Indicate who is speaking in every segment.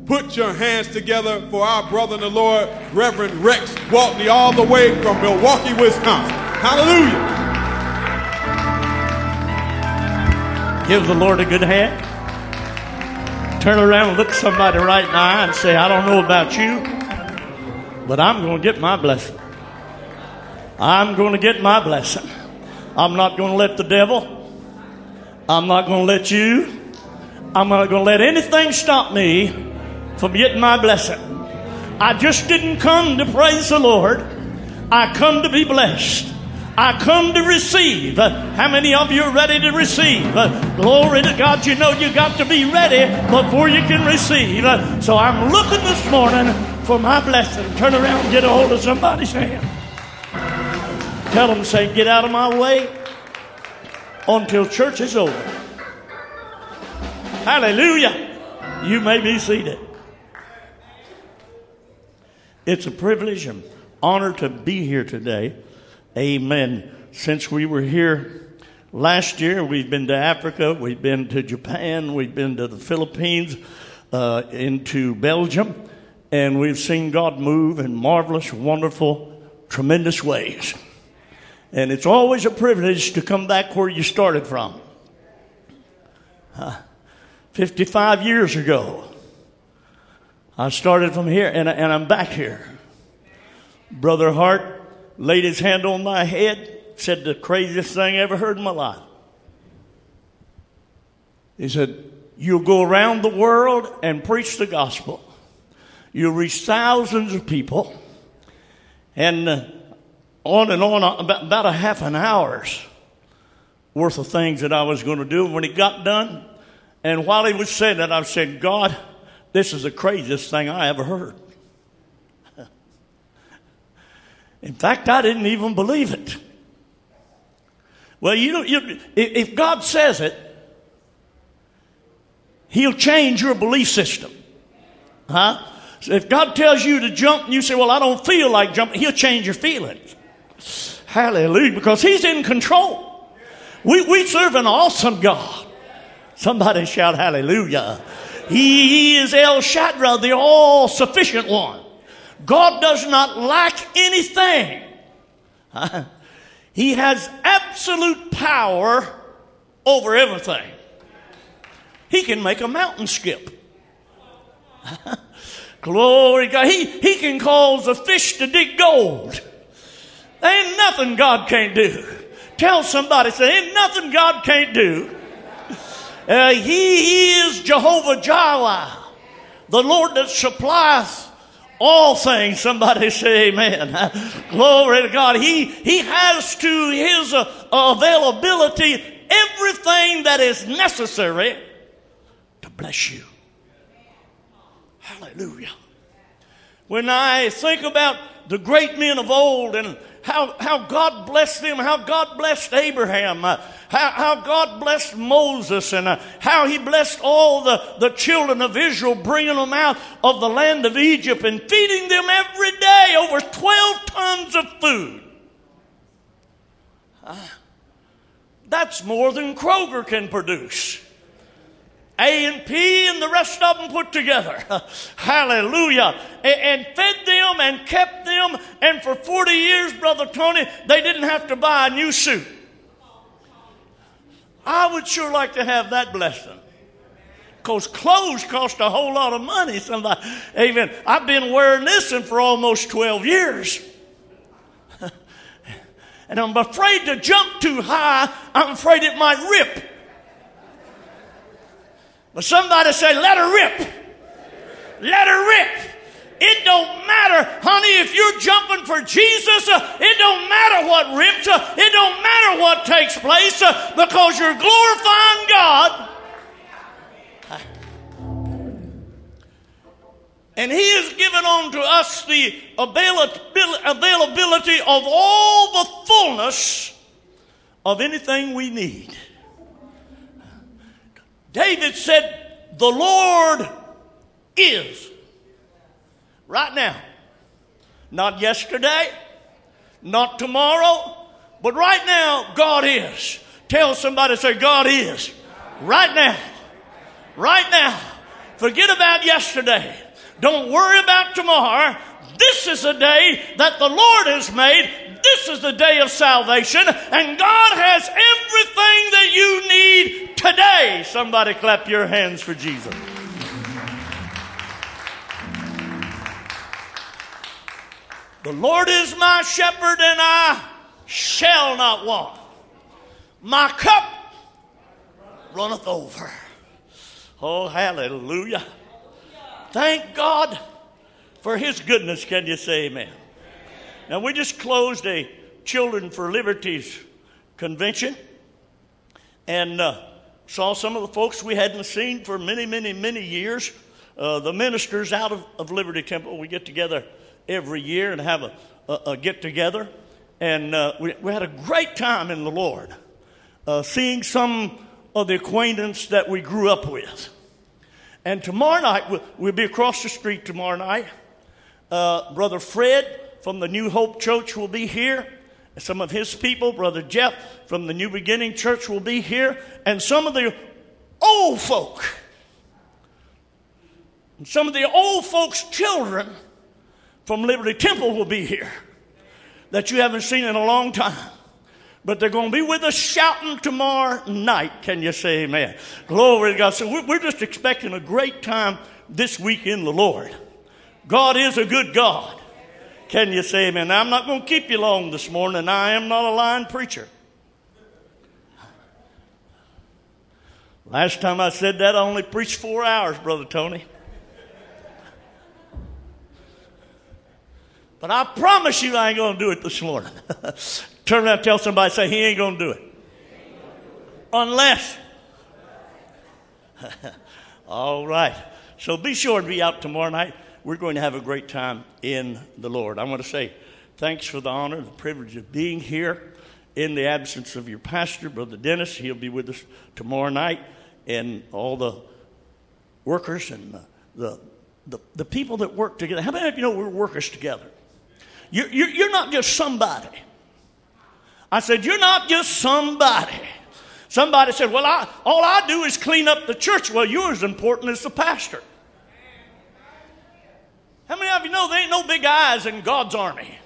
Speaker 1: Put your hands together for our brother in the Lord, Reverend Rex Waltney, all the way from Milwaukee, Wisconsin. Hallelujah.
Speaker 2: Give the Lord a good hand. Turn around and look somebody right in the eye and say, I don't know about you, but I'm going to get my blessing. I'm going to get my blessing. I'm not going to let the devil. I'm not going to let you. I'm not going to let anything stop me from getting my blessing. I just didn't come to praise the Lord. I come to be blessed. I come to receive. How many of you are ready to receive? Glory to God. You know you got to be ready before you can receive. So I'm looking this morning for my blessing. Turn around and get a hold of somebody's hand. Tell them, say, get out of my way until church is over. Hallelujah. You may be seated. It's a privilege and honor to be here today. Amen. Since we were here last year, we've been to Africa, we've been to Japan, we've been to the Philippines, into Belgium, and we've seen God move in marvelous, wonderful, tremendous ways. And it's always a privilege to come back where you started from. 55 years ago, I started from here, and I'm back here. Brother Hart laid his hand on my head, said the craziest thing I ever heard in my life. He said, you'll go around the world and preach the gospel. You'll reach thousands of people. And on and on, about a half an hour's worth of things that I was going to do. And when he got done, and while he was saying that, I said, God, this is the craziest thing I ever heard. In fact, I didn't even believe it. Well, if God says it, He'll change your belief system. So if God tells you to jump and you say, well, I don't feel like jumping, He'll change your feelings. Hallelujah, because He's in control. We serve an awesome God. Somebody shout hallelujah. He is El Shaddai, the all-sufficient one. God does not lack anything. He has absolute power over everything. He can make a mountain skip. Glory to God. He can cause a fish to dig gold. There ain't nothing God can't do. Tell somebody, say, ain't nothing God can't do. He is Jehovah Jireh, the Lord that supplies all things. Somebody say amen. Glory to God. He has to His availability everything that is necessary to bless you. Hallelujah. When I think about the great men of old and how God blessed them, how God blessed Abraham, how God blessed Moses, and how He blessed all the children of Israel, bringing them out of the land of Egypt and feeding them every day over 12 tons of food. That's more than Kroger can produce. A&P and the rest of them put together. Hallelujah. And fed them and kept them. And for 40 years, Brother Tony, they didn't have to buy a new suit. I would sure like to have that blessing. Because clothes cost a whole lot of money. Somebody, amen. I've been wearing this for almost 12 years. And I'm afraid to jump too high. I'm afraid it might rip. But somebody say, let her rip. Let her rip. It don't matter, honey, if you're jumping for Jesus, it don't matter what rips, it don't matter what takes place, because you're glorifying God. And He has given unto us the availability of all the fullness of anything we need. David said, the Lord is. Right now. Not yesterday, not tomorrow, but right now, God is. Tell somebody, say, God is. Right now. Right now. Forget about yesterday. Don't worry about tomorrow. This is the day that the Lord has made. This is the day of salvation. And God has everything that you need today. Somebody clap your hands for Jesus. The Lord is my shepherd, and I shall not want. My cup runneth over. Oh, hallelujah. Thank God for His goodness. Can you say amen? Now, we just closed a Children for Liberty's convention and saw some of the folks we hadn't seen for many, many, many years. The ministers out of Liberty Temple, we get together every year and have a get-together. And we had a great time in the Lord, seeing some of the acquaintance that we grew up with. And tomorrow night, we'll be across the street tomorrow night. Brother Fred from the New Hope Church will be here. Some of his people, Brother Jeff from the New Beginning Church will be here. And some of the old folk, and some of the old folks' children from Liberty Temple will be here that you haven't seen in a long time. But they're going to be with us shouting tomorrow night. Can you say amen? Glory to God. So we're just expecting a great time this week in the Lord. God is a good God. Can you say amen? Now, I'm not going to keep you long this morning. I am not a lying preacher. Last time I said that, I only preached 4 hours, Brother Tony. But I promise you I ain't going to do it this morning. Turn around and tell somebody, say, he ain't going to do it. Unless. All right. So be sure to be out tomorrow night. We're going to have a great time in the Lord. I want to say thanks for the honor, the privilege of being here in the absence of your pastor, Brother Dennis. He'll be with us tomorrow night. And all the workers and the people that work together. How many of you know we're workers together? You're not just somebody. I said, you're not just somebody. Somebody said, well, all I do is clean up the church. Well, you're as important as the pastor. How many of you know there ain't no big eyes in God's army?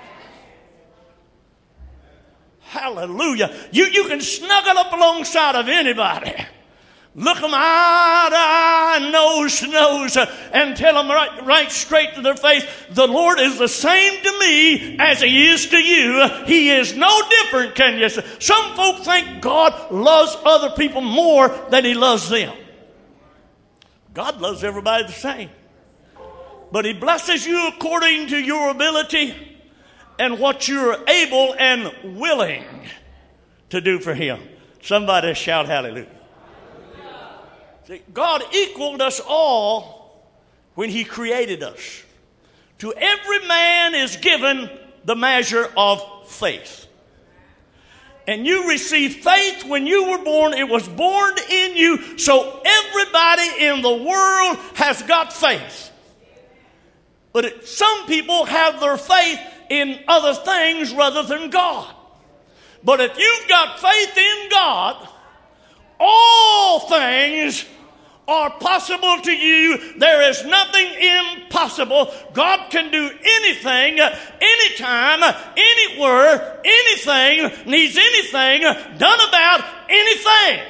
Speaker 2: Hallelujah. You can snuggle up alongside of anybody. Look them eye to eye, nose to nose, and tell them right straight to their face, the Lord is the same to me as He is to you. He is no different, can you say? Some folk think God loves other people more than He loves them. God loves everybody the same. But He blesses you according to your ability and what you're able and willing to do for Him. Somebody shout hallelujah. See, God equaled us all when He created us. To every man is given the measure of faith. And you received faith when you were born. It was born in you. So everybody in the world has got faith. But some people have their faith in other things rather than God. But if you've got faith in God, all things are possible to you. There is nothing impossible. God can do anything, anytime, anywhere, anything, needs anything done about anything.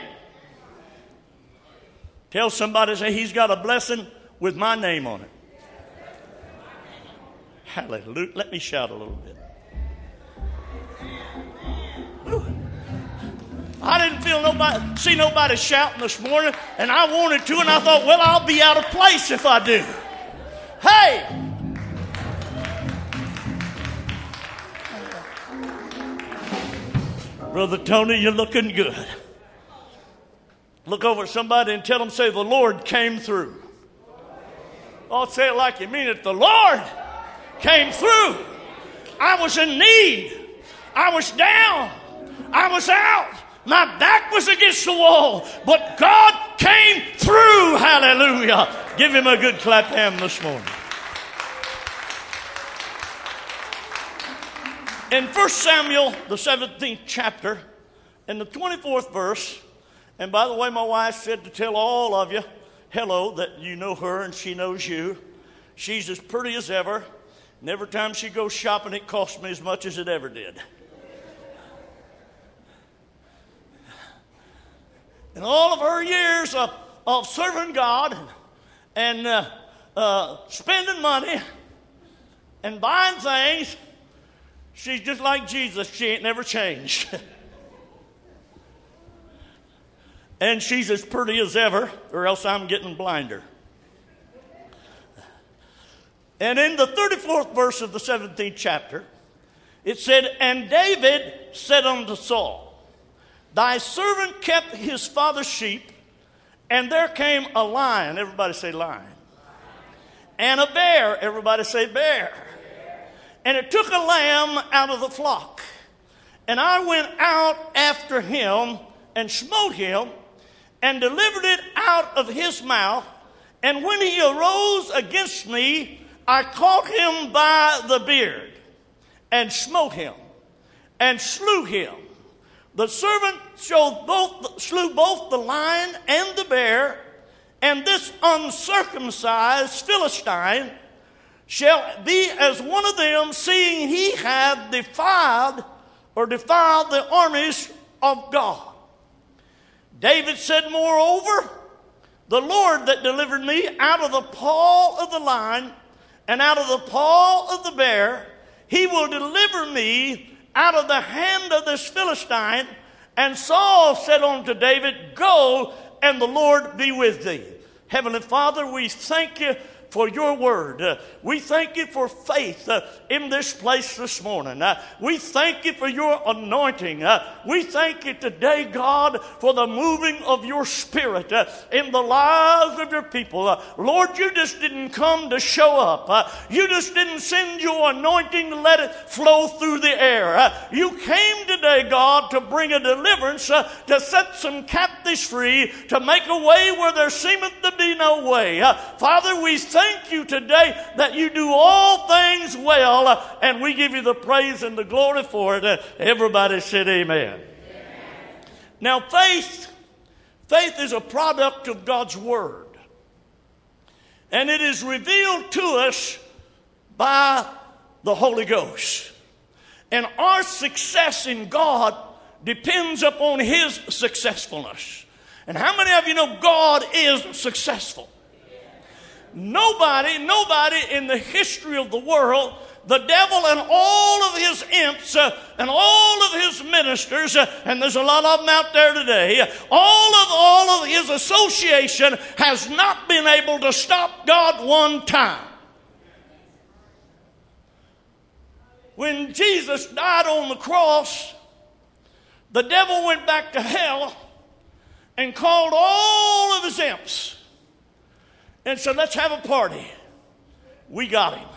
Speaker 2: Tell somebody, say, He's got a blessing with my name on it. Hallelujah. Let me shout a little bit. Whew. I didn't see nobody shouting this morning, and I wanted to, and I thought, well, I'll be out of place if I do. Hey! Brother Tony, you're looking good. Look over at somebody and tell them, say, the Lord came through. Oh, say it like you mean it. The Lord came through. I was in need. I was down. I was out. My back was against the wall. But God came through. Hallelujah. Give Him a good clap hand this morning. In 1 Samuel, the 17th chapter, in the 24th verse, and by the way, my wife said to tell all of you, hello that you know her and she knows you. She's as pretty as ever. And every time she goes shopping, it costs me as much as it ever did. In all of her years of serving God and spending money and buying things, she's just like Jesus. She ain't never changed. And she's as pretty as ever, or else I'm getting blinder. And in the 34th verse of the 17th chapter, it said, "And David said unto Saul, Thy servant kept his father's sheep, and there came a lion," everybody say lion, "and a bear," everybody say bear, "and it took a lamb out of the flock. And I went out after him and smote him and delivered it out of his mouth. And when he arose against me, I caught him by the beard and smote him and slew him. The servant slew both the lion and the bear, and this uncircumcised Philistine shall be as one of them, seeing he hath defiled the armies of God. David said, Moreover, the Lord that delivered me out of the paw of the lion and out of the paw of the bear, he will deliver me out of the hand of this Philistine. And Saul said unto David, Go, and the Lord be with thee." Heavenly Father, we thank you for your word. We thank you for faith in this place this morning. We thank you for your anointing. We thank you today, God, for the moving of your spirit in the lives of your people. Lord, you just didn't come to show up. You just didn't send your anointing to let it flow through the air. You came today, God, to bring a deliverance, to set some captives free, to make a way where there seemeth to be no way. Father, we thank you today that you do all things well, and we give you the praise and the glory for it. Everybody said amen. Amen. Now, faith is a product of God's word, and it is revealed to us by the Holy Ghost. And our success in God depends upon his successfulness. And how many of you know God is successful? Nobody in the history of the world, the devil and all of his imps and all of his ministers, and there's a lot of them out there today, all of his association has not been able to stop God one time. When Jesus died on the cross, the devil went back to hell and called all of his imps and said, let's have a party. We got him.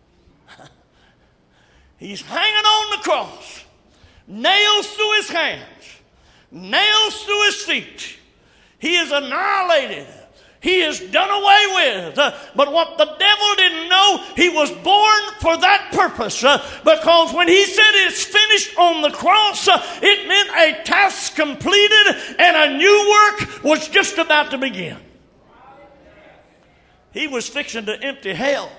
Speaker 2: He's hanging on the cross. Nails through his hands. Nails through his feet. He is annihilated. He is done away with. But what the devil didn't know, he was born for that purpose. Because when he said it's finished on the cross, it meant a task completed and a new work was just about to begin. He was fixing to empty hell.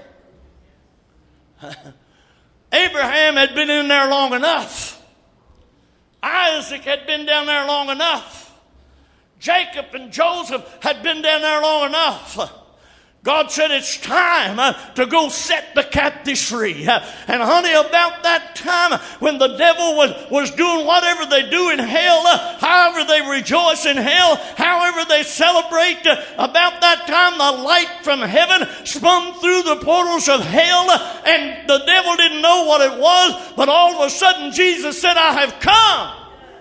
Speaker 2: Abraham had been in there long enough. Isaac had been down there long enough. Jacob and Joseph had been down there long enough. God said it's time to go set the captives free. And honey, about that time when the devil was doing whatever they do in hell, however they rejoice in hell, however they celebrate, about that time the light from heaven spun through the portals of hell, and the devil didn't know what it was, but all of a sudden Jesus said, I have come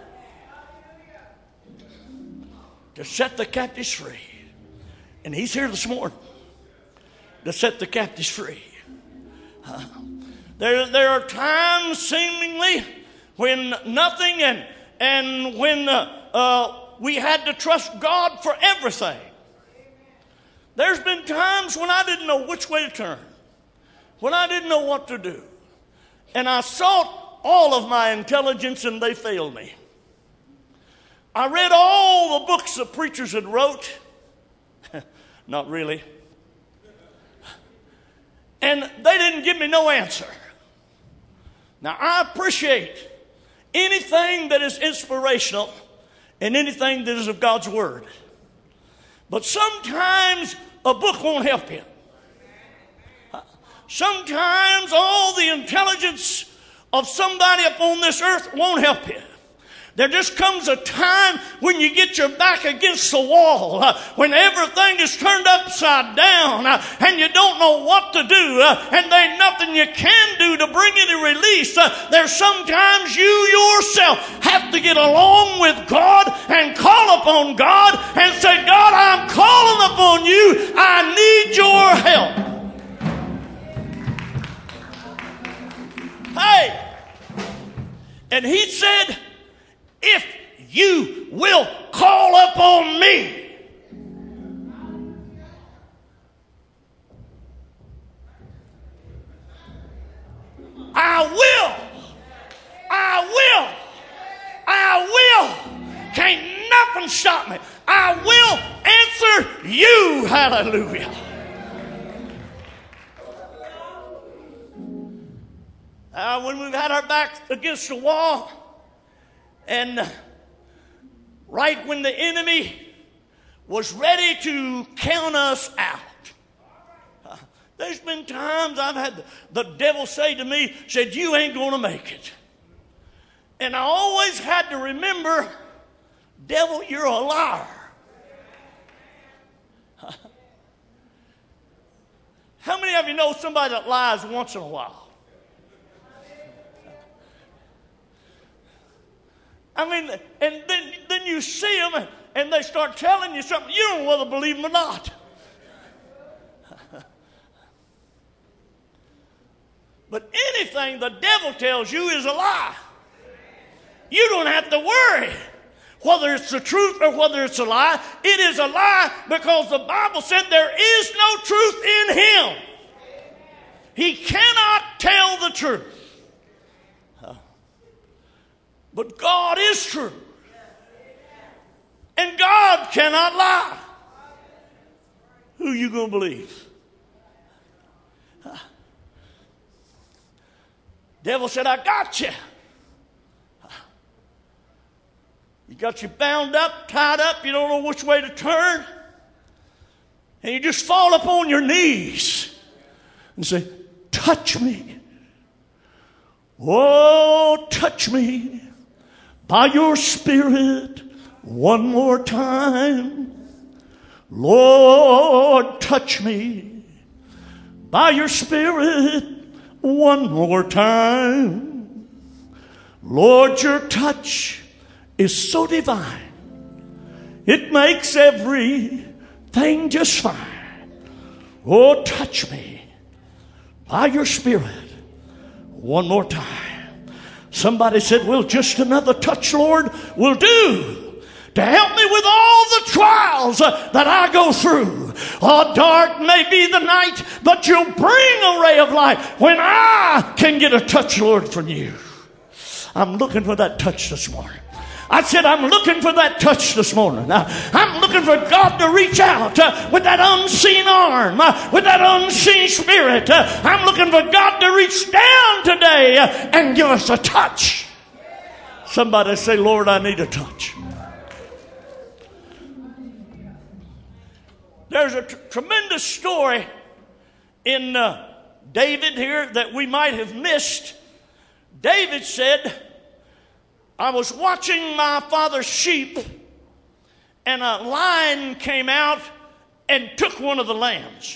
Speaker 2: to set the captives free. And he's here this morning to set the captives free. There are times seemingly when nothing and when we had to trust God for everything. There's been times when I didn't know which way to turn, when I didn't know what to do. And I sought all of my intelligence and they failed me. I read all the books the preachers had wrote. Not really. And they didn't give me no answer. Now, I appreciate anything that is inspirational and anything that is of God's Word. But sometimes a book won't help you. Sometimes all the intelligence of somebody upon this earth won't help you. There just comes a time when you get your back against the wall, when everything is turned upside down, and you don't know what to do, and there's nothing you can do to bring any release. There's sometimes you yourself have to get along with God and call upon God and say, God, I'm calling upon you. I need your help. Hey, and he said, if you will call upon me, I will. Can't nothing stop me. I will answer you. Hallelujah. When we've had our backs against the wall, and right when the enemy was ready to count us out, there's been times I've had the devil say to me, said, you ain't going to make it. And I always had to remember, devil, you're a liar. How many of you know somebody that lies once in a while? I mean, and then you see them and they start telling you something. You don't know whether to believe them or not. But anything the devil tells you is a lie. You don't have to worry whether it's the truth or whether it's a lie. It is a lie because the Bible said there is no truth in him. He cannot tell the truth. But God is true. And God cannot lie. Who are you going to believe? Devil said, I got you. You got you bound up, tied up. You don't know which way to turn. And you just fall upon your knees and say, touch me. Oh, touch me. By your Spirit, one more time. Lord, touch me. By your Spirit, one more time. Lord, your touch is so divine. It makes everything just fine. Oh, touch me. By your Spirit, one more time. Somebody said, well, just another touch, Lord, will do to help me with all the trials that I go through. Oh, dark may be the night, but you'll bring a ray of light when I can get a touch, Lord, from you. I'm looking for that touch this morning. I said, I'm looking for that touch this morning. I'm looking for God to reach out with that unseen arm, with that unseen spirit. I'm looking for God to reach down today and give us a touch. Somebody say, Lord, I need a touch. There's a tremendous story in David here that we might have missed. David said, I was watching my father's sheep, and a lion came out and took one of the lambs.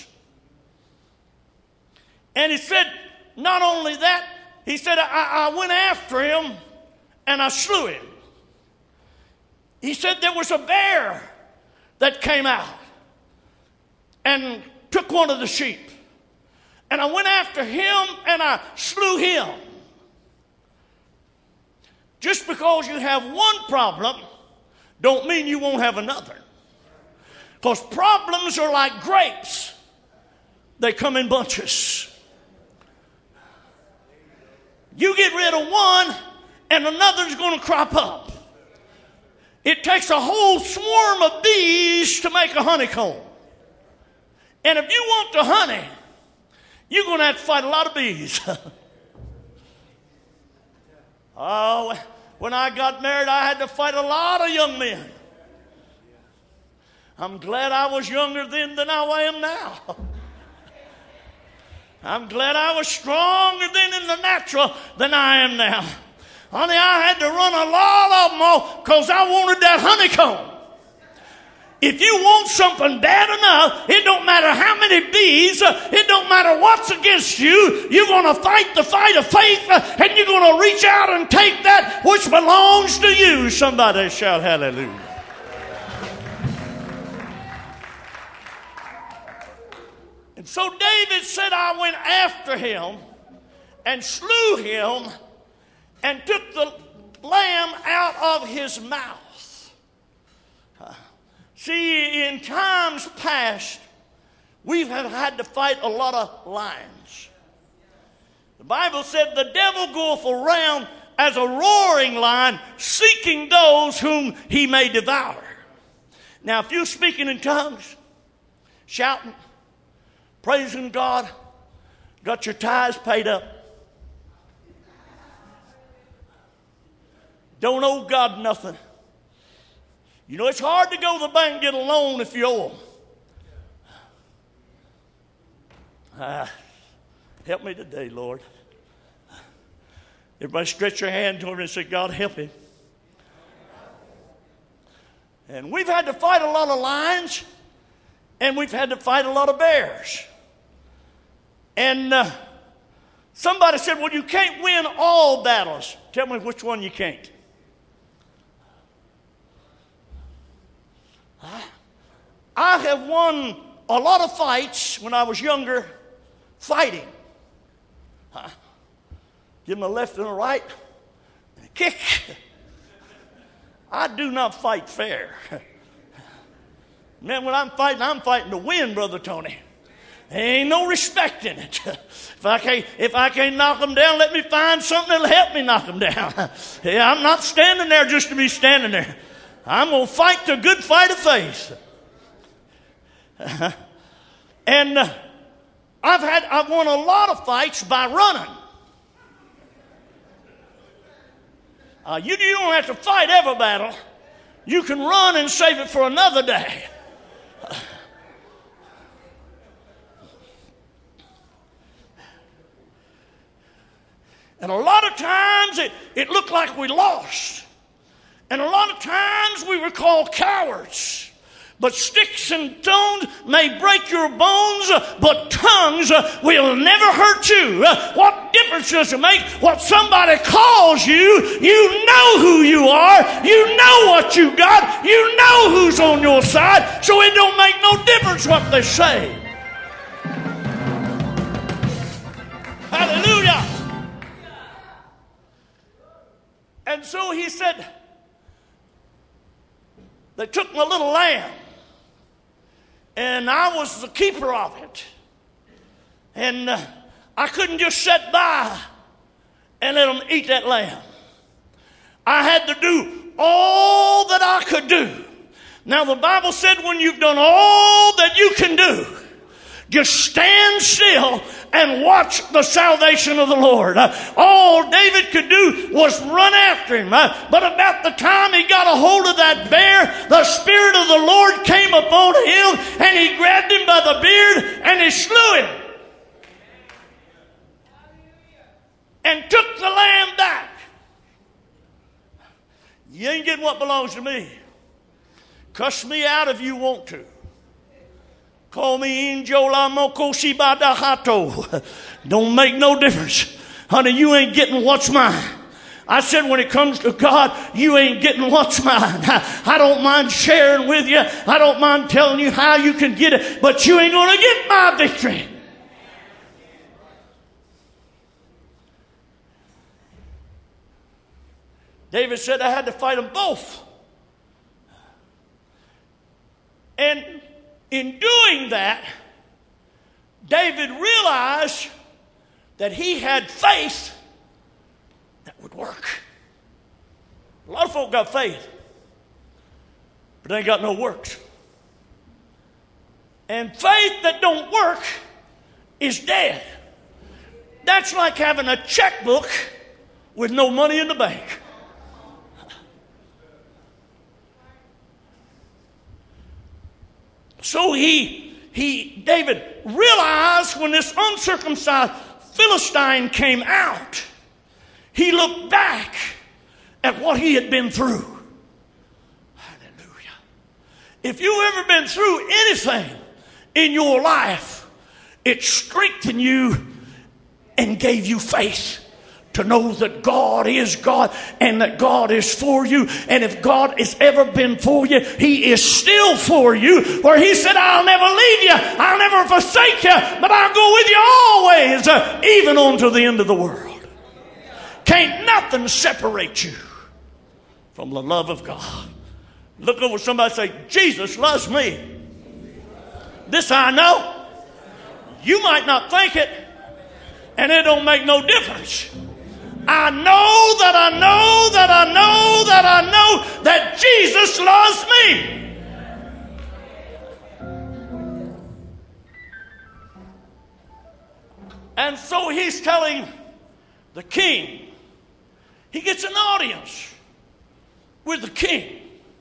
Speaker 2: And he said, not only that, he said, I went after him and I slew him. He said there was a bear that came out and took one of the sheep. And I went after him and I slew him. Just because you have one problem don't mean you won't have another. Because problems are like grapes. They come in bunches. You get rid of one and another's going to crop up. It takes a whole swarm of bees to make a honeycomb. And if you want the honey, you're going to have to fight a lot of bees. Oh, when I got married, I had to fight a lot of young men. I'm glad I was younger then than I am now. I'm glad I was stronger then in the natural than I am now. Honey, I had to run a lot of them off because I wanted that honeycomb. If you want something bad enough, it don't matter how many bees, it don't matter what's against you, you're going to fight the fight of faith, and you're going to reach out and take that which belongs to you. Somebody shout hallelujah. And so David said, I went after him and slew him and took the lamb out of his mouth. See, in times past, we've had to fight a lot of lions. The Bible said the devil goeth around as a roaring lion, seeking those whom he may devour. Now, if you're speaking in tongues, shouting, praising God, got your tithes paid up, don't owe God nothing. You know, it's hard to go to the bank and get a loan if you owe them. Help me today, Lord. Everybody stretch your hand toward me and say, God, help him. And we've had to fight a lot of lions, and we've had to fight a lot of bears. And somebody said, well, you can't win all battles. Tell me which one you can't. I have won a lot of fights when I was younger fighting. Give them a left and a right and a kick. I do not fight fair. Man, when I'm fighting to win, Brother Tony. There ain't no respect in it. If I can't knock them down, let me find something that'll help me knock them down. Yeah, I'm not standing there just to be standing there. I'm going to fight the good fight of faith. And I've won a lot of fights by running. You don't have to fight every battle. You can run and save it for another day. And a lot of times it looked like we lost. And a lot of times we were called cowards. But sticks and stones may break your bones, but tongues will never hurt you. What difference does it make what somebody calls you? You know who you are. You know what you got. You know who's on your side. So it don't make no difference what they say. Hallelujah. And so he said, they took my little lamb. And I was the keeper of it. And I couldn't just sit by and let them eat that lamb. I had to do all that I could do. Now the Bible said when you've done all that you can do, just stand still and watch the salvation of the Lord. All David could do was run after him. But about the time he got a hold of that bear, the Spirit of the Lord came upon him and he grabbed him by the beard and he slew him. And took the lamb back. You ain't getting what belongs to me. Cuss me out if you want to. Call me Injola Moko Shibadahato. Don't make no difference. Honey, you ain't getting what's mine. I said when it comes to God, you ain't getting what's mine. I don't mind sharing with you. I don't mind telling you how you can get it. But you ain't going to get my victory. David said I had to fight them both. And in doing that, David realized that he had faith that would work. A lot of folk got faith, but they ain't got no works. And faith that don't work is dead. That's like having a checkbook with no money in the bank. So David realized when this uncircumcised Philistine came out, he looked back at what he had been through. Hallelujah. If you've ever been through anything in your life, it strengthened you and gave you faith to know that God is God and that God is for you. And if God has ever been for you, he is still for you. Where he said, I'll never leave you, I'll never forsake you, but I'll go with you always, even unto the end of the world. Can't nothing separate you from the love of God. Look over somebody and say, Jesus loves me. This I know. You might not think it, and it don't make no difference. I know that I know that I know that I know that Jesus loves me. And so he's telling the king, he gets an audience with the king.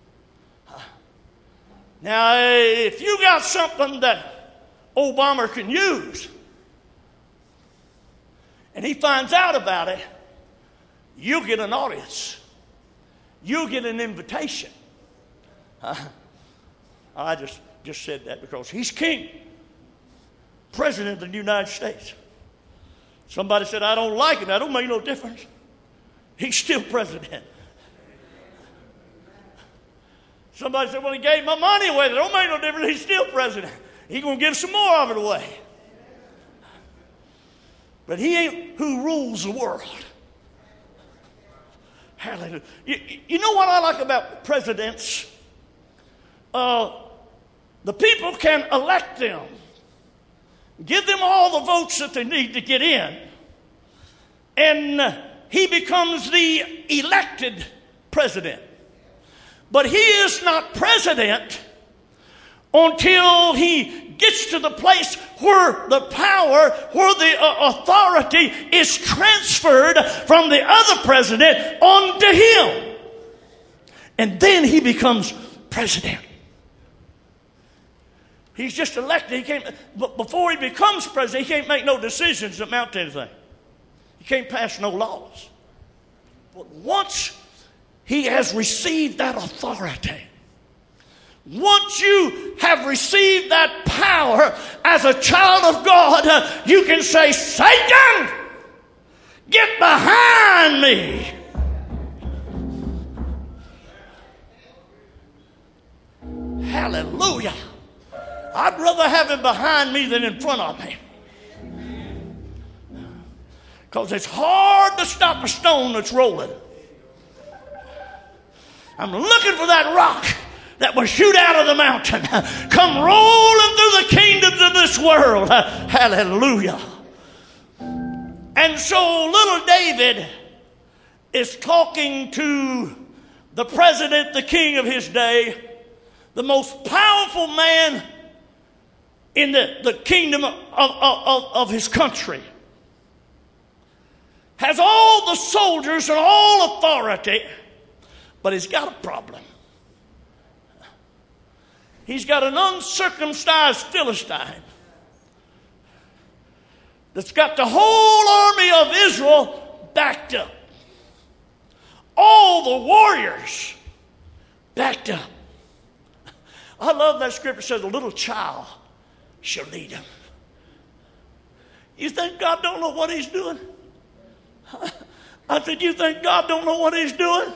Speaker 2: Now, if you got something that Obama can use, and he finds out about it, you'll get an audience. You'll get an invitation. I just said that because he's king, president of the United States. Somebody said, I don't like him. That don't make no difference. He's still president. Somebody said, well, he gave my money away. That don't make no difference. He's still president. He's going to give some more of it away. But he ain't who rules the world. Hallelujah. You know what I like about presidents? The people can elect them, give them all the votes that they need to get in, and he becomes the elected president. But he is not president until he gets to the place where the power, where the authority is transferred from the other president onto him. And then he becomes president. He's just elected. But before he becomes president, he can't make no decisions that amount to anything. He can't pass no laws. But once he has received that authority, once you have received that power as a child of God, you can say, Satan, get behind me. Hallelujah. I'd rather have him behind me than in front of me. Because it's hard to stop a stone that's rolling. I'm looking for that rock that will shoot out of the mountain, come rolling through the kingdoms of this world. Hallelujah. And so little David is talking to the president, the king of his day, the most powerful man in the kingdom of his country. Has all the soldiers and all authority, but he's got a problem. He's got an uncircumcised Philistine that's got the whole army of Israel backed up. All the warriors backed up. I love that scripture says a little child shall lead him. You think God don't know what he's doing? I said, you think God don't know what he's doing?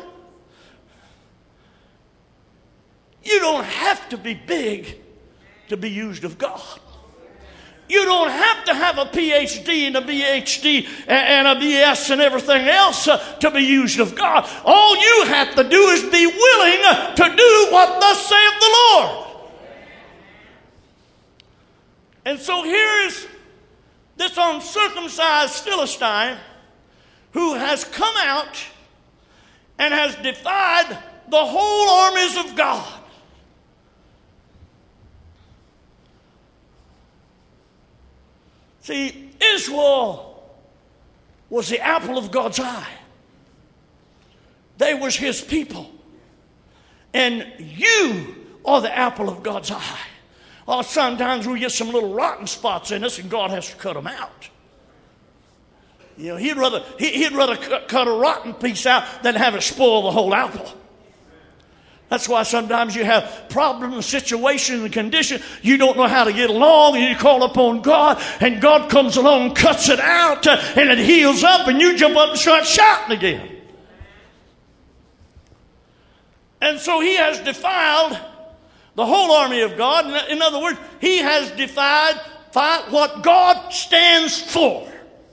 Speaker 2: You don't have to be big to be used of God. You don't have to have a PhD and a BHD and a BS and everything else to be used of God. All you have to do is be willing to do what thus saith the Lord. And so here is this uncircumcised Philistine who has come out and has defied the whole armies of God. See, Israel was the apple of God's eye. They was his people. And you are the apple of God's eye. Oh, sometimes we get some little rotten spots in us and God has to cut them out. You know, he'd rather cut a rotten piece out than have it spoil the whole apple. That's why sometimes you have problems, situations, and conditions. You don't know how to get along, and you call upon God, and God comes along and cuts it out, and it heals up, and you jump up and start shouting again. And so he has defiled the whole army of God. In other words, he has defied what God stands for.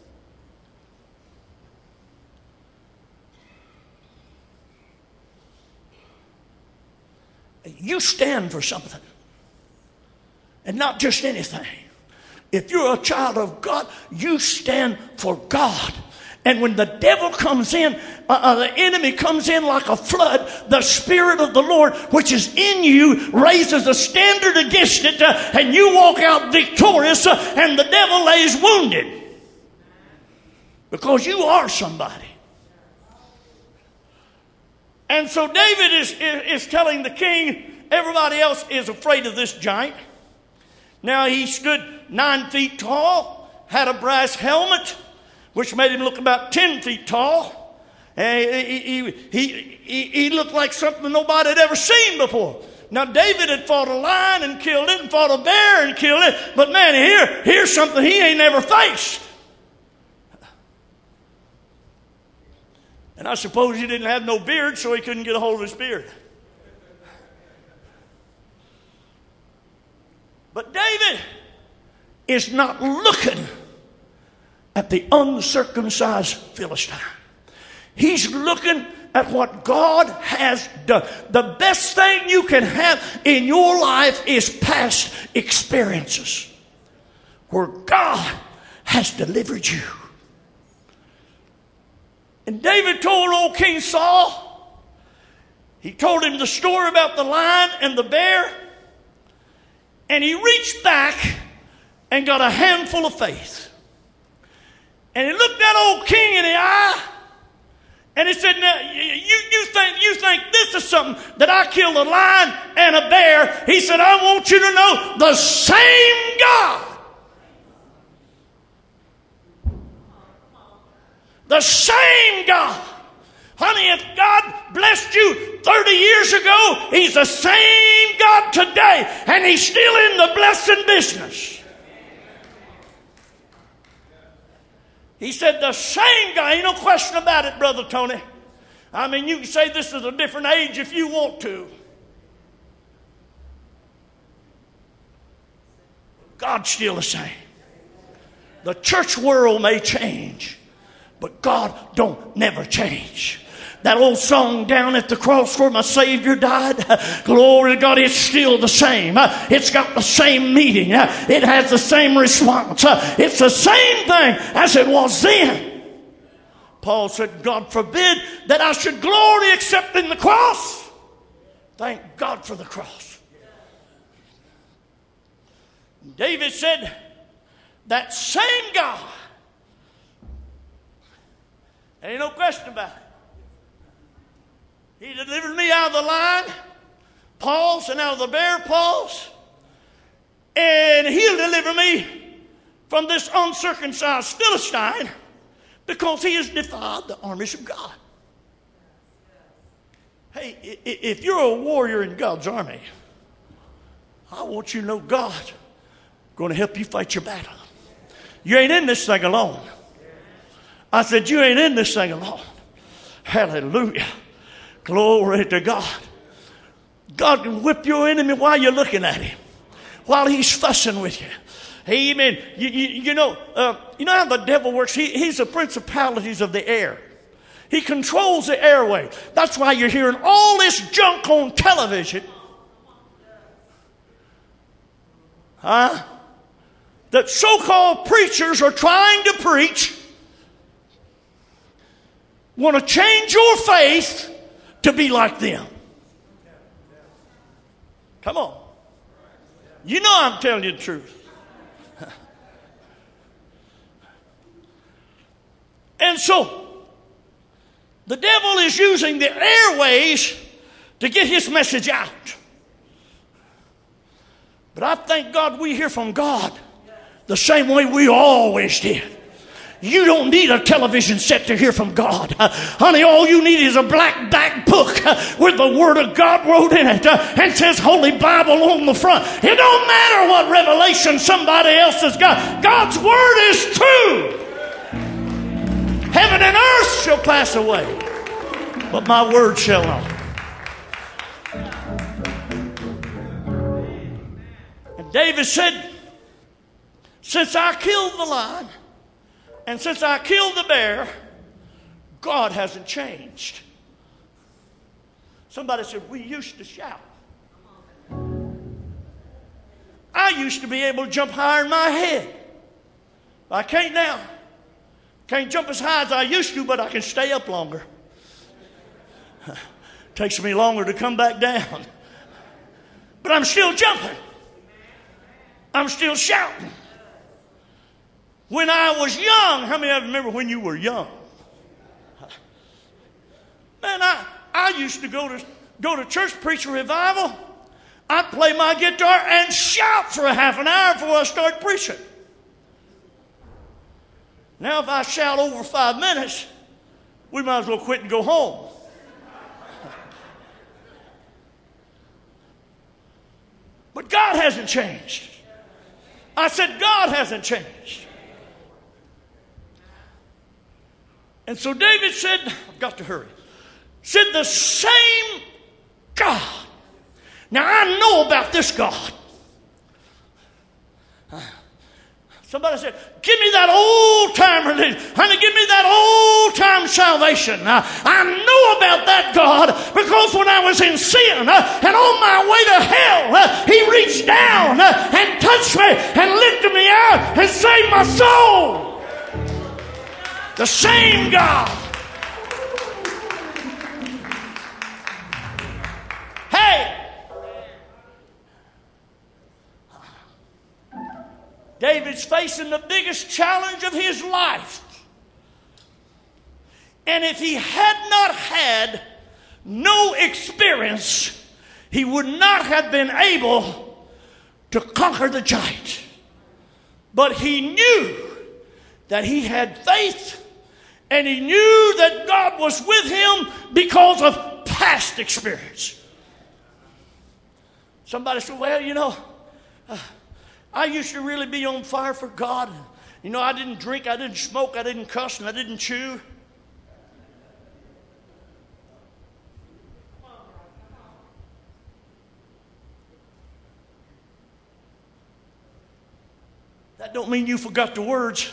Speaker 2: You stand for something, and not just anything. If you're a child of God, you stand for God. And when the devil comes in, the enemy comes in like a flood, the Spirit of the Lord, which is in you, raises a standard against it, and you walk out victorious, and the devil lays wounded. Because you are somebody. And so David is telling the king, everybody else is afraid of this giant. Now he stood 9 feet tall, had a brass helmet, which made him look about 10 feet tall. And he looked like something nobody had ever seen before. Now David had fought a lion and killed it, and fought a bear and killed it. But man, here's something he ain't never faced. And I suppose he didn't have no beard, so he couldn't get a hold of his beard. But David is not looking at the uncircumcised Philistine. He's looking at what God has done. The best thing you can have in your life is past experiences where God has delivered you. And David told old King Saul, he told him the story about the lion and the bear, and he reached back and got a handful of faith. And he looked that old king in the eye, and he said, now, you think this is something that I killed a lion and a bear? He said, I want you to know the same God. The same God. Honey, if God blessed you 30 years ago, He's the same God today, and He's still in the blessing business. He said the same God. Ain't no question about it, Brother Tony. I mean, you can say this is a different age if you want to. God's still the same. The church world may change, but God don't never change. That old song, Down at the Cross Where My Savior Died, glory to God, it's still the same. It's got the same meaning. It has the same response. It's the same thing as it was then. Paul said, God forbid that I should glory except in the cross. Thank God for the cross. David said, that same God, ain't no question about it. He delivered me out of the lion paws and out of the bear paws. And He'll deliver me from this uncircumcised Philistine because He has defied the armies of God. Hey, if you're a warrior in God's army, I want you to know God's going to help you fight your battle. You ain't in this thing alone. I said, you ain't in this thing alone. Hallelujah. Glory to God. God can whip your enemy while you're looking at him, while he's fussing with you. Amen. You know how the devil works? He's the principalities of the air. He controls the airway. That's why you're hearing all this junk on television. That so-called preachers are trying to preach, want to change your faith to be like them. Come on. You know I'm telling you the truth. And so, the devil is using the airways to get his message out. But I thank God we hear from God the same way we always did. You don't need a television set to hear from God. Honey, all you need is a black back book with the Word of God wrote in it and says Holy Bible on the front. It don't matter what revelation somebody else has got. God's Word is true. Heaven and earth shall pass away, but my word shall not. And David said, since I killed the lion, and since I killed the bear, God hasn't changed. Somebody said, we used to shout. I used to be able to jump higher in my head. I can't now. Can't jump as high as I used to, but I can stay up longer. Takes me longer to come back down. But I'm still jumping. I'm still shouting. When I was young, how many of you remember when you were young? Man, I used to go to church, preach a revival. I'd play my guitar and shout for a half an hour before I started preaching. Now if I shout over 5 minutes, we might as well quit and go home. But God hasn't changed. I said God hasn't changed. And so David said, I've got to hurry, said the same God. Now I know about this God. Somebody said, give me that old time religion. Honey, give me that old time salvation. I know about that God because when I was in sin and on my way to hell, He reached down and touched me and lifted me out and saved my soul. The same God. Hey! David's facing the biggest challenge of his life. And if he had not had no experience, he would not have been able to conquer the giant. But he knew that he had faith, and he knew that God was with him because of past experience. Somebody said, well, you know, I used to really be on fire for God. You know, I didn't drink, I didn't smoke, I didn't cuss, and I didn't chew. That don't mean you forgot the words.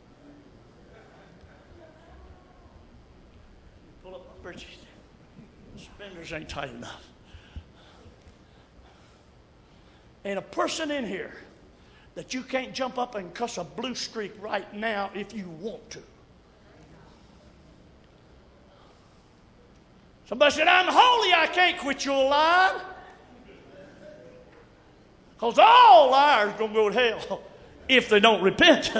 Speaker 2: Pull up my britches. Suspenders ain't tight enough. Ain't a person in here that you can't jump up and cuss a blue streak right now if you want to. Somebody said, I'm holy, I can't quit your lie. Because all liars are going to go to hell if they don't repent.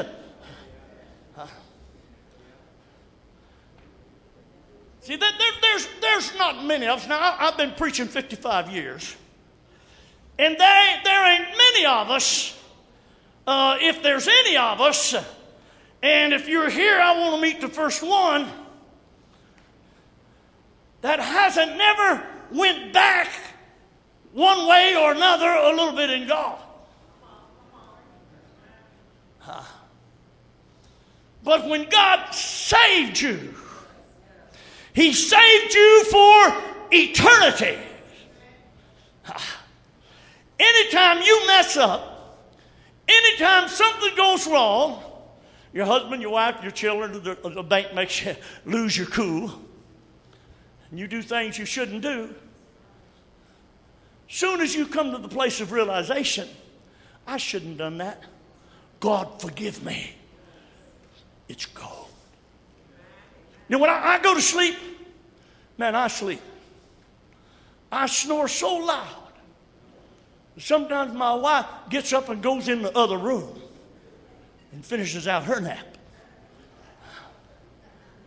Speaker 2: See, there's not many of us. Now, I've been preaching 55 years. And there ain't many of us, if there's any of us, and if you're here, I want to meet the first one, that hasn't never went back one way or another a little bit in God. But when God saved you, He saved you for eternity. Anytime you mess up, anytime something goes wrong, your husband, your wife, your children, the bank makes you lose your cool, and you do things you shouldn't do, soon as you come to the place of realization, I shouldn't have done that. God, forgive me. It's gone. You know, when I go to sleep, man, I sleep. I snore so loud. Sometimes my wife gets up and goes in the other room and finishes out her nap.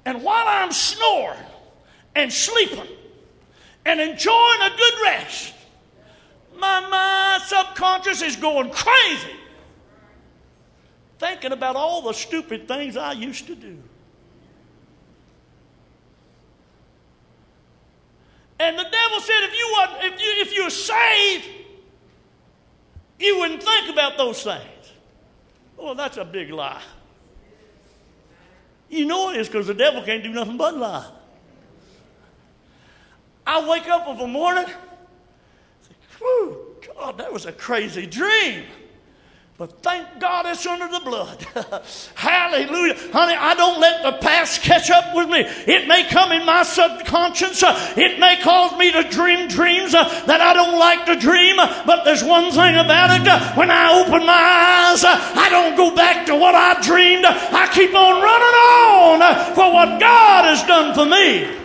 Speaker 2: And while I'm snoring and sleeping and enjoying a good rest, my subconscious is going crazy, thinking about all the stupid things I used to do. And the devil said, if you were saved, you wouldn't think about those things. Well, that's a big lie. You know it is, because the devil can't do nothing but lie. I wake up of a morning, whew, God, that was a crazy dream. But thank God it's under the blood. Hallelujah. Honey, I don't let the past catch up with me. It may come in my subconscious. It may cause me to dream dreams that I don't like to dream. But there's one thing about it. When I open my eyes, I don't go back to what I dreamed. I keep on running on for what God has done for me.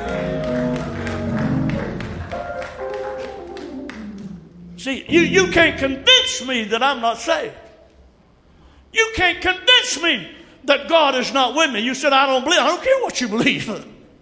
Speaker 2: See, you can't convince me that I'm not saved. You can't convince me that God is not with me. You said, I don't believe. I don't care what you believe.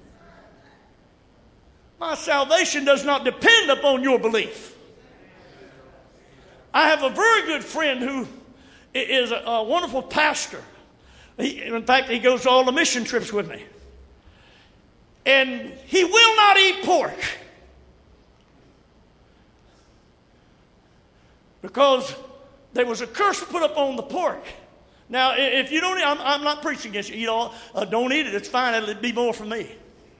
Speaker 2: My salvation does not depend upon your belief. I have a very good friend who is a wonderful pastor. In fact, he goes to all the mission trips with me. And he will not eat pork. Because there was a curse put up on the pork. Now, if you don't eat, I'm not preaching against you. Don't eat it. It's fine. It'll be more for me.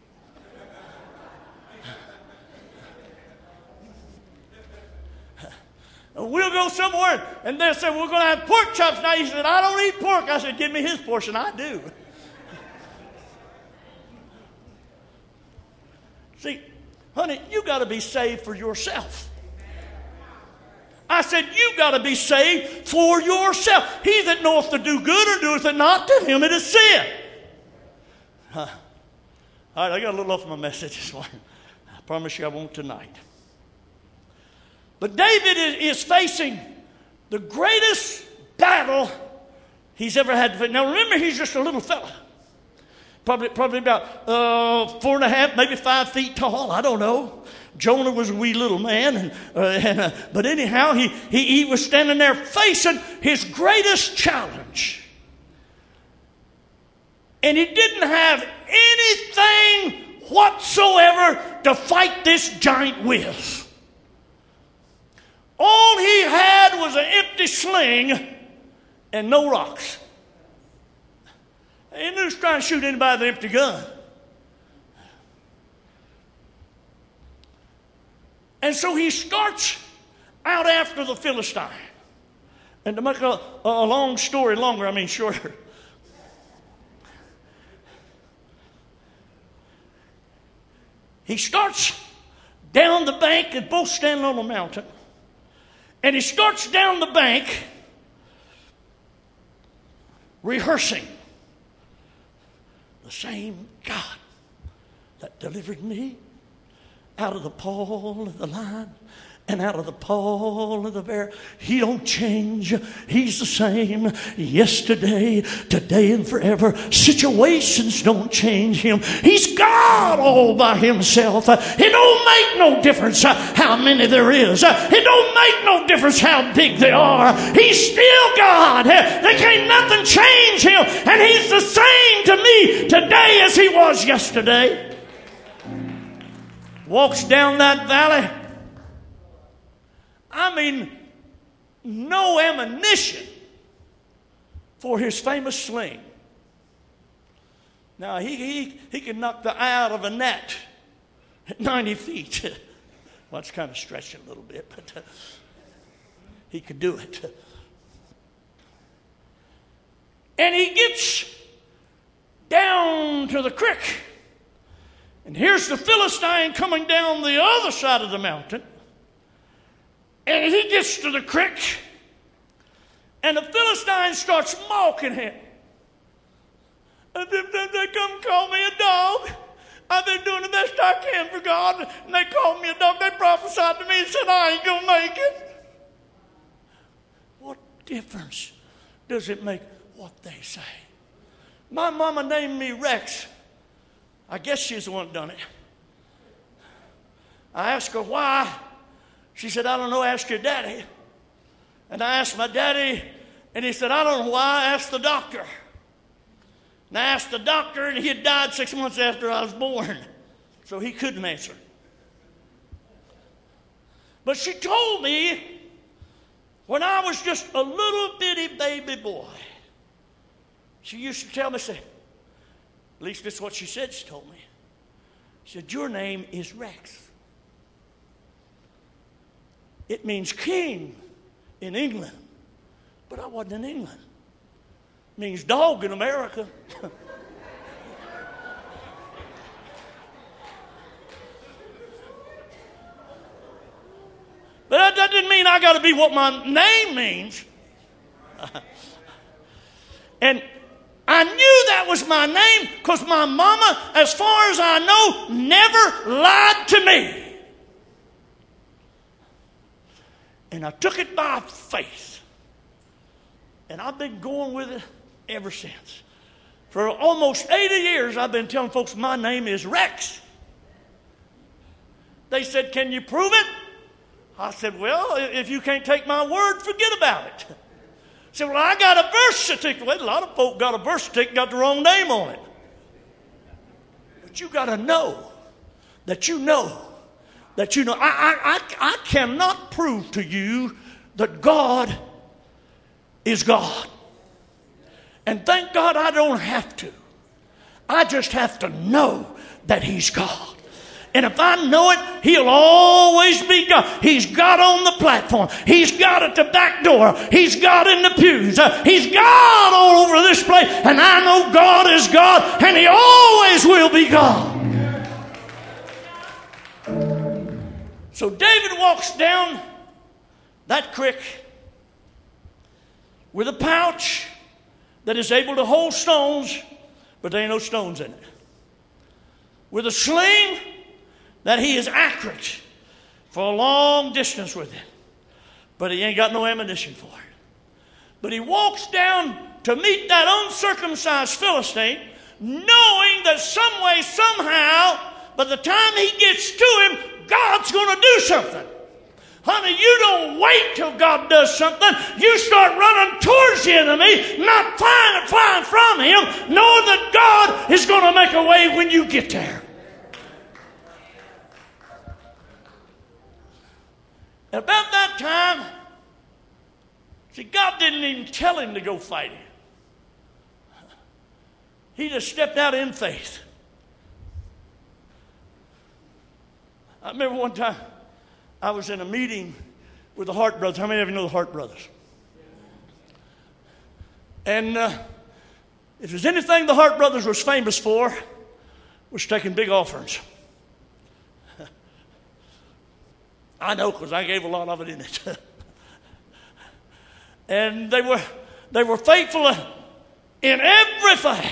Speaker 2: We'll go somewhere, and they'll say, we're going to have pork chops now. He said, I don't eat pork. I said, give me his portion. I do. See, honey, you got to be saved for yourself. I said, you got to be saved for yourself. He that knoweth to do good or doeth it not, to him it is sin. All right, I got a little off my message this morning. I promise you I won't tonight. But David is facing the greatest battle he's ever had to face. Now remember, he's just a little fella. Probably about 4.5, maybe 5 feet tall. I don't know. Jonah was a wee little man. But anyhow, he was standing there facing his greatest challenge. And he didn't have anything whatsoever to fight this giant with. All he had was an empty sling and no rocks. He didn't just try to shoot anybody with an empty gun. And so he starts out after the Philistine. And to make a long story longer, I mean shorter. He starts down the bank, and both standing on a mountain. And he starts down the bank rehearsing. The same God that delivered me out of the paw of the lion and out of the paw of the bear. He don't change. He's the same yesterday, today, and forever. Situations don't change him. He's God all by himself. It don't make no difference how many there is. It don't make no difference how big they are. He's still God. There can't nothing change him. And he's the same to me today as he was yesterday. Walks down that valley. I mean, no ammunition for his famous sling. Now, he can knock the eye out of a gnat at 90 feet. Well, it's kind of stretching a little bit, but he could do it. And he gets down to the creek. And here's the Philistine coming down the other side of the mountain. And he gets to the creek, and the Philistine starts mocking him. And they come call me a dog. I've been doing the best I can for God, and they called me a dog. They prophesied to me and said, I ain't going to make it. What difference does it make what they say? My mama named me Rex I guess she's the one that done it. I asked her why. She said, I don't know, ask your daddy. And I asked my daddy, and he said, I don't know why, I asked the doctor. And I asked the doctor, and he had died 6 months after I was born. So he couldn't answer. But she told me when I was just a little bitty baby boy, she used to tell me, say, at least that's what she said, she told me. She said, your name is Rex. It means king in England. But I wasn't in England. It means dog in America. But that didn't mean I got to be what my name means. And I knew that was my name because my mama, as far as I know, never lied to me. And I took it by faith. And I've been going with it ever since. For almost 80 years, I've been telling folks my name is Rex. They said, can you prove it? I said, well, if you can't take my word, forget about it. I said, well, I got a birth certificate. Well, a lot of folk got a birth certificate, got the wrong name on it. But you got to know that you know that you know. I cannot prove to you that God is God. And thank God I don't have to. I just have to know that He's God. And if I know it, He'll always be God. He's God on the platform. He's God at the back door. He's God in the pews. He's God all over this place. And I know God is God, and He always will be God. So David walks down that creek with a pouch that is able to hold stones, but there ain't no stones in it. With a sling that he is accurate for a long distance with it, but he ain't got no ammunition for it. But he walks down to meet that uncircumcised Philistine, knowing that some way, somehow, by the time he gets to him, God's going to do something. Honey, you don't wait till God does something. You start running towards the enemy, not flying from him, knowing that God is going to make a way when you get there. And about that time, see, God didn't even tell him to go fight him. He just stepped out in faith. I remember one time I was in a meeting with the Hart brothers. How many of you know the Hart brothers? And if there's anything the Hart brothers was famous for, was taking big offerings. I know because I gave a lot of it in it. And they were faithful in everything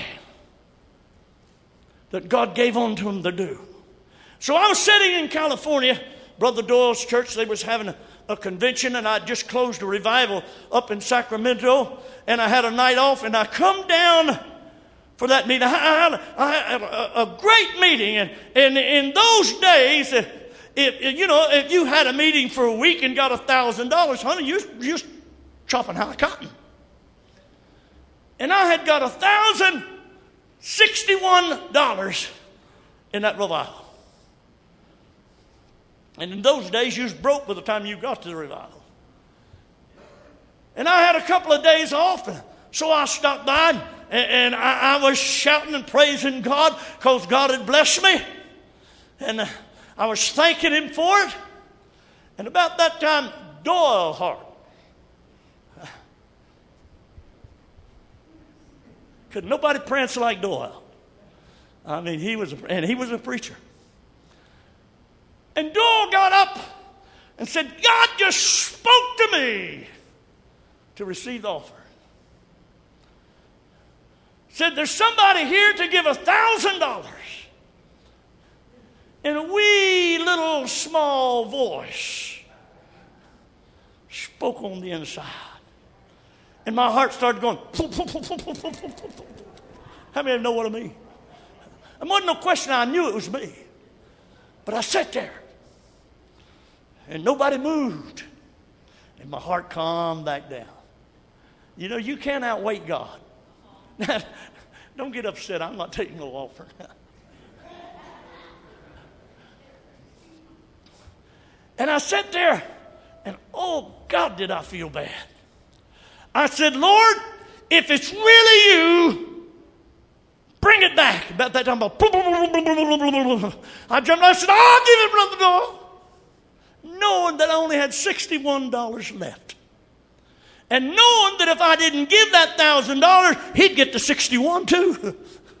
Speaker 2: that God gave unto them to do. So I was sitting in California, Brother Doyle's church. They was having a convention, and I just closed a revival up in Sacramento, and I had a night off, and I come down for that meeting. I had a great meeting, and in those days, if you had a meeting for a week and got $1,000, honey, you was chopping high cotton. And I had got $1,061 in that revival. And in those days, you was broke by the time you got to the revival. And I had a couple of days off, so I stopped by, and I was shouting and praising God because God had blessed me. And I was thanking Him for it. And about that time, Doyle Hart. Could nobody prance like Doyle? I mean, he was a preacher. And Doyle got up and said, God just spoke to me to receive the offer. Said, there's somebody here to give $1,000. And a wee little small voice spoke on the inside. And my heart started going. How many of you know what I mean? There wasn't no question. I knew it was me. But I sat there. And nobody moved. And my heart calmed back down. You know, you can't outweight God. Don't get upset. I'm not taking no offering. And I sat there, and oh, God, did I feel bad. I said, Lord, if it's really you, bring it back. About that time, I jumped out and said, I'll give it, Brother Doyle. Knowing that I only had $61 left. And knowing that if I didn't give that $1,000, he'd get the 61 too.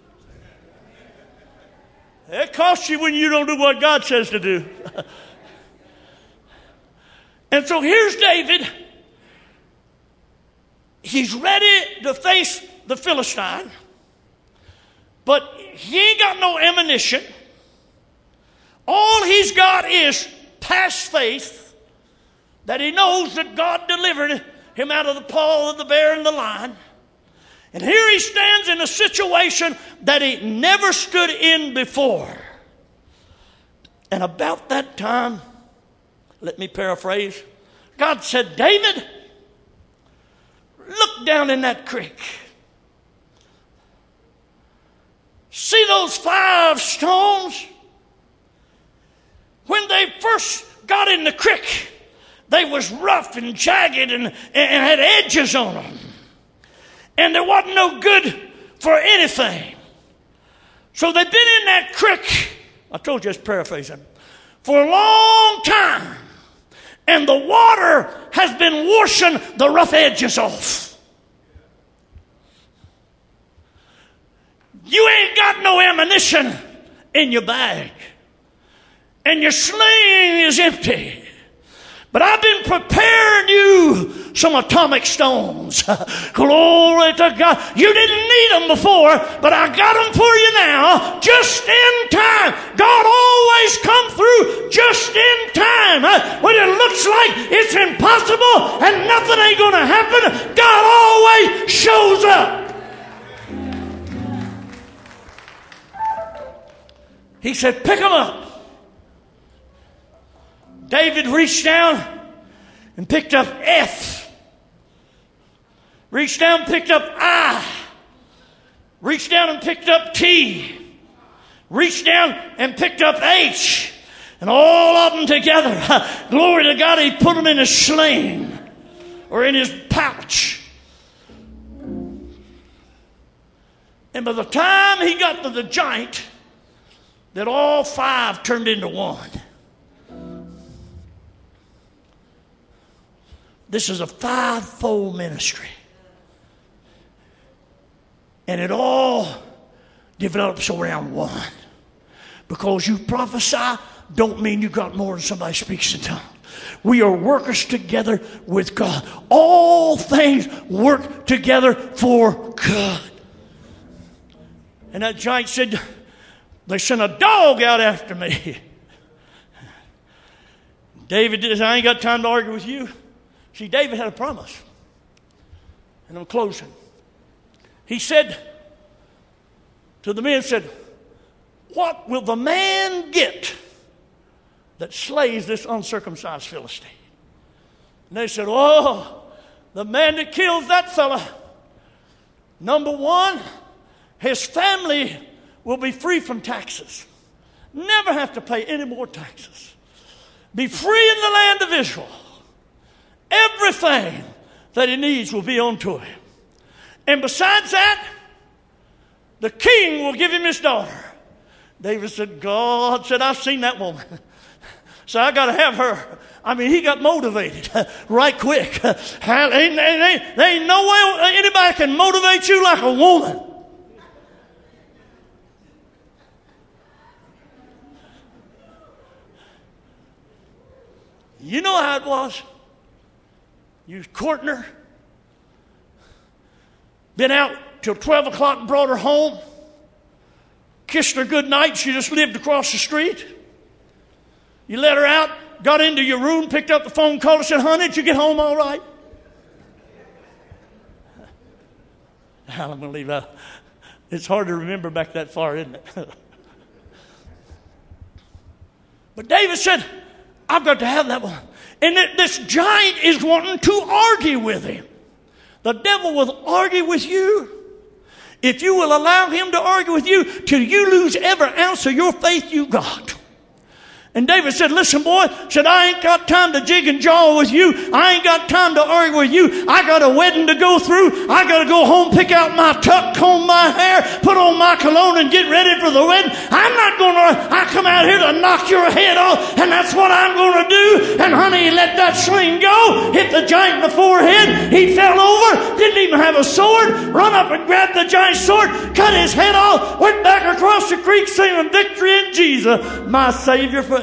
Speaker 2: It costs you when you don't do what God says to do. And so here's David. He's ready to face the Philistine. But he ain't got no ammunition. All he's got is past faith that he knows that God delivered him out of the paw of the bear and the lion. And here he stands in a situation that he never stood in before. And about that time, let me paraphrase, God said, David, look down in that creek. See those 5 stones? When they first got in the creek, they was rough and jagged and had edges on them. And there wasn't no good for anything. So they've been in that creek, I told you it's paraphrasing, for a long time. And the water has been washing the rough edges off. You ain't got no ammunition in your bag. And your sling is empty. But I've been preparing you some atomic stones. Glory to God. You didn't need them before, but I got them for you now, just in time. God always come through just in time. When it looks like it's impossible and nothing ain't going to happen, God always shows up. He said, pick them up. David reached down and picked up F. Reached down and picked up I. Reached down and picked up T. Reached down and picked up H. And all of them together, glory to God, he put them in his sling or in his pouch. And by the time he got to the giant, that all 5 turned into one. This is a 5-fold ministry. And it all develops around one. Because you prophesy don't mean you got more than somebody speaks in tongues. We are workers together with God. All things work together for good. And that giant said, they sent a dog out after me. David said, I ain't got time to argue with you. See, David had a promise. And I'm closing. He said to the men, said, what will the man get that slays this uncircumcised Philistine? And they said, oh, the man that kills that fella, number 1, his family will be free from taxes. Never have to pay any more taxes. Be free in the land of Israel. Everything that he needs will be unto him. And besides that, the king will give him his daughter. David said, God said, I've seen that woman. So I got to have her. I mean, he got motivated right quick. There ain't no way anybody can motivate you like a woman. You know how it was. You was courting her. Been out till 12 o'clock and brought her home. Kissed her good night. She just lived across the street. You let her out, got into your room, picked up the phone, called her, said, honey, did you get home all right? I'm going to leave out. It's hard to remember back that far, isn't it? But David said, I've got to have that one. And this giant is wanting to argue with him. The devil will argue with you if you will allow him to argue with you till you lose every ounce of your faith you got. And David said, listen, boy, said, I ain't got time to jig and jaw with you. I ain't got time to argue with you. I got a wedding to go through. I got to go home, pick out my tuck, comb my hair, put on my cologne, and get ready for the wedding. I'm not going to, I come out here to knock your head off, and that's what I'm going to do. And honey, he let that sling go, hit the giant in the forehead. He fell over, didn't even have a sword, run up and grabbed the giant's sword, cut his head off, went back across the creek singing victory in Jesus, my Savior forever.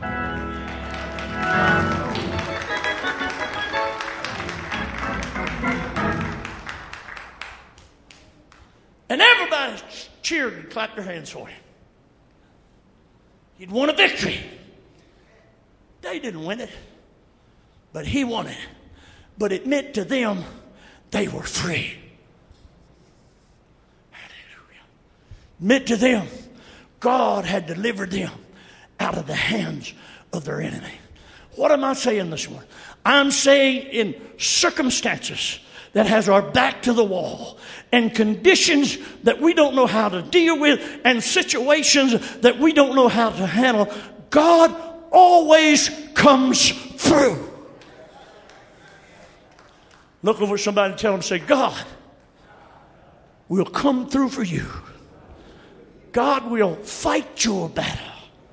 Speaker 2: And everybody cheered and clapped their hands for him. He'd won a victory. They didn't win it, but he won it. But it meant to them they were free. Hallelujah. It meant to them God had delivered them out of the hands of their enemy. What am I saying this morning? I'm saying in circumstances that has our back to the wall and conditions that we don't know how to deal with and situations that we don't know how to handle, God always comes through. Look over somebody and tell them, say, God will come through for you. God will fight your battle.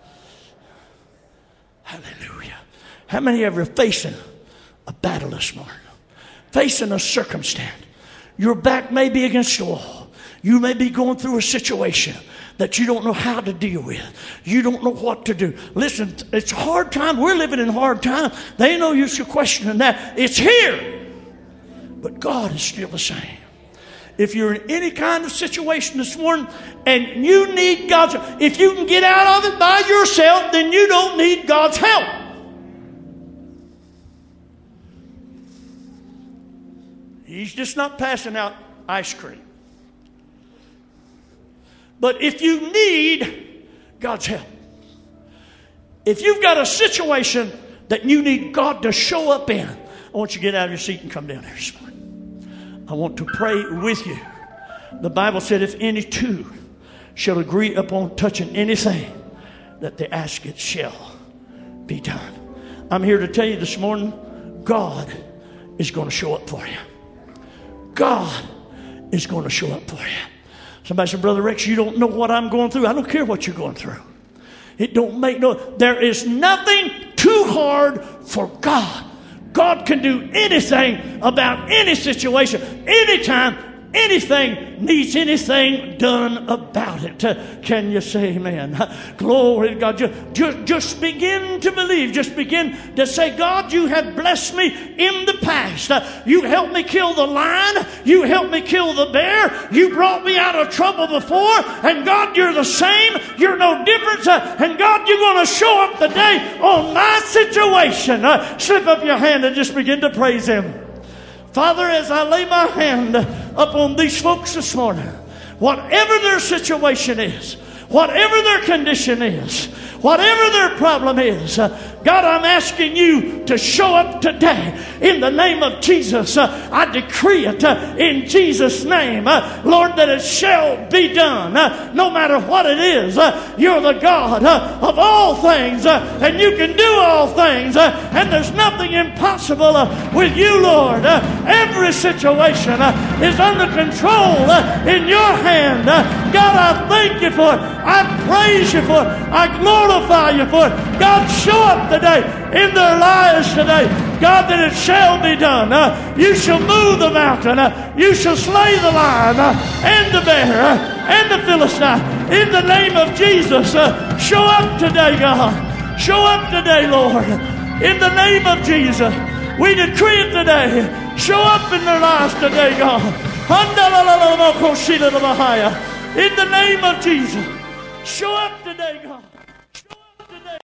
Speaker 2: Hallelujah. How many of you are facing a battle this morning? Facing a circumstance. Your back may be against the wall. You may be going through a situation that you don't know how to deal with. You don't know what to do. Listen, it's a hard time. We're living in hard time. They know you should question that. It's here. But God is still the same. If you're in any kind of situation this morning and you need God's help, if you can get out of it by yourself, then you don't need God's help. He's just not passing out ice cream. But if you need God's help, if you've got a situation that you need God to show up in, I want you to get out of your seat and come down here this morning. I want to pray with you. The Bible said, if any two shall agree upon touching anything, that they ask it shall be done. I'm here to tell you this morning, God is going to show up for you. God is going to show up for you. Somebody said, Brother Rex, you don't know what I'm going through. I don't care what you're going through. It don't make no, there is nothing too hard for God. God can do anything about any situation, anytime, anything needs anything done about it. Can you say amen? Glory to God. Just begin to believe. Just begin to say, God, you have blessed me in the past. You helped me kill the lion. You helped me kill the bear. You brought me out of trouble before. And God, you're the same. You're no different. And God, you're going to show up today on my situation. Slip up your hand and just begin to praise Him. Father, as I lay my hand upon these folks this morning, whatever their situation is, whatever their condition is, whatever their problem is, God, I'm asking you to show up today in the name of Jesus. I decree it in Jesus' name, Lord, that it shall be done. No matter what it is, you're the God of all things, and you can do all things, and there's nothing impossible with you, Lord. Every situation is under control in your hand. God, I thank you for it. I praise you for it. I glorify you for it. God, show up today in their lives today. God, that it shall be done. You shall move the mountain. You shall slay the lion and the bear and the Philistine. In the name of Jesus, show up today, God. Show up today, Lord. In the name of Jesus, we decree it today. Show up in their lives today, God. In the name of Jesus, show up today, God.